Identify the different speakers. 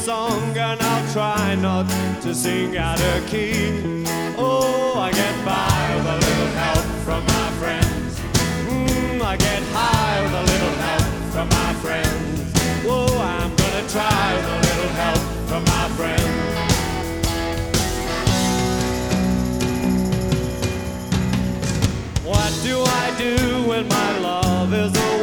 Speaker 1: song, and I'll try not to sing out of key. Oh, I get by with a little help from my friends. I get high with a little help from my friends. Whoa, I'm gonna try with a little help from my friends. What do I do when my love is away?